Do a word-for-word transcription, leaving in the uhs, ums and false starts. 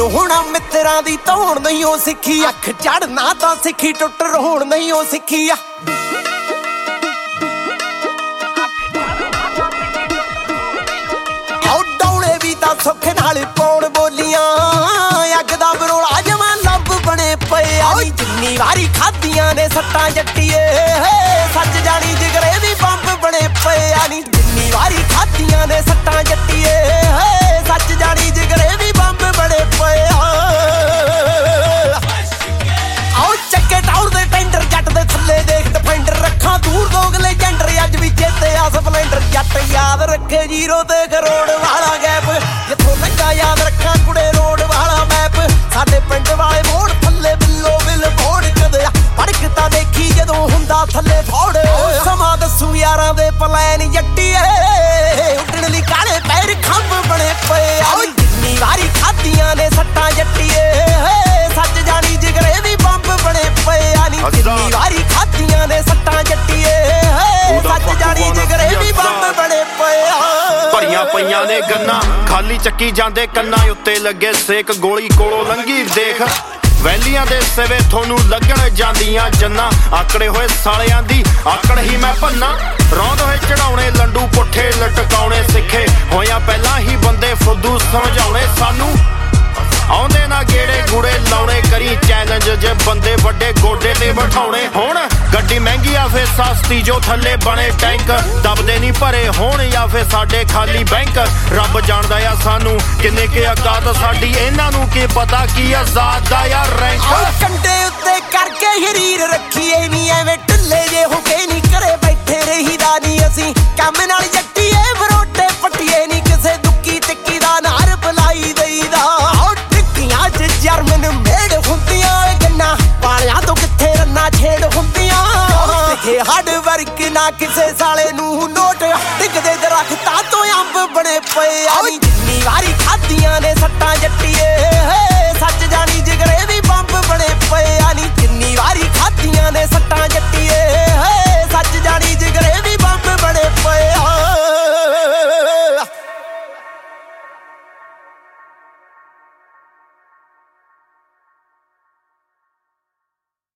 ਮੈਨੂੰ ਹੁਣ ਮਿੱਤਰਾਂ ਦੀ ਧੌਣ ਨਹੀਂ ਉਹ ਸਿੱਖੀ ਅੱਖ ਚੜਨਾ ਤਾਂ ਸਿੱਖੀ ਟੁੱਟ ਰੋਣ ਨਹੀਂ ਉਹ ਸਿੱਖੀ ਆ ਆਉ ਡੌਲੇ ਵੀ ਤਾਂ ਸੁੱਖ ਨਾਲ ਪਾਉਣ ਬੋਲੀਆਂ ਅੱਗ ਦਾ ਬਰੋਲਾ ਜਮਾਂ ਲੱਭ ਬਣੇ ਪਏ ਆ ਨੀ ਜਿੰਨੀ ਵਾਰੀ ਖਾਧੀਆਂ ਨੇ ਸੱਟਾਂ ਜੱਟੀਏ ਸੱਚ ਜਾਣੀ ਜਿਗਰੇ ਵੀ ਬੰਬ ਬਣੇ ਪਏ ਆ ਨੀ ਜਿੰਨੀ ਵਾਰੀ ਖਾਧੀਆਂ ਨੇ ਸੱਟਾਂ ਜੱਟੀਏ ਸੱਚ ਜਾਣੀ ਜਿਗਰੇ ਵੀ ਬੰਬ ਬਣੇ ਪਏ ਆ ਆਉ ਚੱਕੇ ਟਾਉਰ ਦੇ ਟੈਂਡਰ ਜੱਟ ਦੇ ਥੱਲੇ ਦੇਖ ਡਿਫੈਂਡਰ ਰੱਖਾਂ ਦੂਰ ਦੋਗਲੇ ਜੈਂਡਰ ਅੱਜ ਵੀ ਚੇਤੇ ਆ ਸਪਲੈਂਡਰ ਜੱਟ ਯਾਦ ਰੱਖੇ ਜੀਰੋ ਤੇ ਕਰੋੜ ਵਾਲਾ ਗੈਪ ਜਿੱਥੋਂ ਲੱਗਾ ਯਾਦ ਰੱਖਾਂ ਕੁੜੇ ਰੋਡ ਵਾਲਾ ਮੈਪ ਸਾਡੇ ਪਿੰਡ ਵਾਲੇ ਮੋੜ ਥੱਲੇ ਬਿੱਲੋ ਬਿੱਲ ਬੋੜ ਕਦੇ ਪੜਕ ਤਾਂ ਦੇਖੀ ਜਦੋਂ ਹੁੰਦਾ ਥੱਲੇ ਫੋੜ ਸਮਾਂ ਦੱਸੂ ਯਾਰਾਂ ਦੇ ਪਲਾਨ ਜੱਟੀਏ ਉੱਡਣ ਲਈ ਕਾਲੇ ਪੈਰ ਖੰਭ ਬਣੇ ਪਏ ਆ ਜਿੰਨੀ ਵਾਰੀ ਖਾਧੀਆਂ ਨੇ ਸੱਟਾਂ ਜੱਟੀਏ ਸੱਚ ਜਾਣੀ ਜਿਗਰੇ ਵੀ ਬੰਬ ਬਣੇ ਪਏ ਆ ਨੀ ਜਿੰਨੀ ਵਾਰੀ ਖਾਧੀਆਂ ਨੇ ਸੱਟਾਂ ਜੱਟੀਏ ਸੱਚ ਜਾਣੀ ਜਿਗਰੇ ਵੀ ਬੰਬ ਬਣੇ ਪਏ ਆ ਭਰੀਆਂ ਪਈਆਂ ਨੇ ਗੰਨਾਂ ਖਾਲੀ ਚੱਕੀ ਜਾਂਦੇ ਕੰਨਾਂ ਉੱਤੇ ਲੱਗੇ ਸੇਕ ਗੋਲੀ ਕੋਲੋਂ ਲੰਘੀ ਦੇਖ ਵੈਲੀਆਂ ਦੇ ਸਿਵੇ ਤੁਹਾਨੂੰ ਲੱਗਣ ਜਾਂਦੀਆਂ ਜੰਨਾਂ ਆਕੜੇ ਹੋਏ ਸਾਲਿਆਂ ਦੀ ਆਕੜ ਹੀ ਮੈਂ ਭੰਨਾ ਰੌਂਦ ਹੋਏ ਚੜਾਉਣੇ ਲੰਡੂ ਪੁੱਠੇ ਲਟਕਾਉਣੇ ਸਿੱਖੇ ਹੋਇਆ ਪਹਿਲਾਂ ਹੀ ਬੰਦੇ ਫੁੱਦੂ ਸਮਝਾਉਣੇ ਸਾਨੂੰ ਆਉਂਦੇ ਨਾ ਗੇੜੇ ਗੂੜੇ ਲਾਉਣੇ ਕਰੀ ਚੈਲੰਜ ਜੇ ਬੰਦੇ ਵੱਡੇ ਗੋਡੇ ਤੇ ਬਿਠਾਉਣੇ ਹੁਣ ਗੱਡੀ ਮਹਿੰਗੀ ਆ ਫੇ ਸਸਤੀ ਜੋ ਥੱਲੇ ਬਣੇ ਟੈਂਕ ਦਬਦੇ ਨਹੀਂ ਭਰੇ ਹੋਣ ਜਾਂ ਫੇ ਸਾਡੇ ਖਾਲੀ ਬੈਂਕ ਰੱਬ ਜਾਣਦਾ ਆ ਸਾਨੂੰ ਕਿੰਨੇ ਕੇ ਔਕਾਤ ਸਾਡੀ ਇਹਨਾਂ ਨੂੰ ਕੀ ਪਤਾ ਕੀ ਆਜ਼ਾਦ ਦਾ ਯਾਰ ਰੈਂਕ ਕੰਡੇ ਉੱਤੇ ਕਰਕੇ ਹਰੀਰ ਰੱਖੀਏ ਨੀ ਐਵੇਂ ਢਿੱਲੇ ਜੇ ਹੋ ਕੇ ਨਹੀਂ ਘਰੇ ਬੈਠੇ ਰਹੀਦਾ ਨੀ ਅਸੀਂ ਕੰਮ ਨਾਲ ਜੱਟੀਏ ਬਰੋਟੇ ਪੱਟੀਏ ਨੀ ਕਿਸੇ ਦੁੱਕੀ ਟਿੱਕੀ ਦਾ ਨਾਰ ਬੁਲਾਈ ਦਈਦਾ ਜਰਮਨ ਮੇੜ ਹੁੰਦੀਆਂ ਗੰਨਾ ਪਾਲਿਆਂ ਤੋਂ ਕਿੱਥੇ ਰੰਨਾ ਛੇੜ ਹੁੰਦੀਆਂ ਸਿੱਖੇ ਹੱਡ ਵਰਕ ਨਾ ਕਿਸੇ ਸਾਲੇ ਨੂੰ ਨੋਟ ਡਿੱਗਦੇ ਦਰਖਤਾਂ ਤੋਂ ਅੰਬ ਬਣੇ ਪਏ ਆ ਨੀ ਜਿੰਨੀ ਵਾਰੀ ਖਾਧੀਆਂ ਨੇ ਸੱਟਾਂ ਜੱਟੀਏ ਸੱਚ ਜਾਣੀ ਜਿਗਰੇ ਵੀ ਬੰਬ ਬਣੇ ਪਏ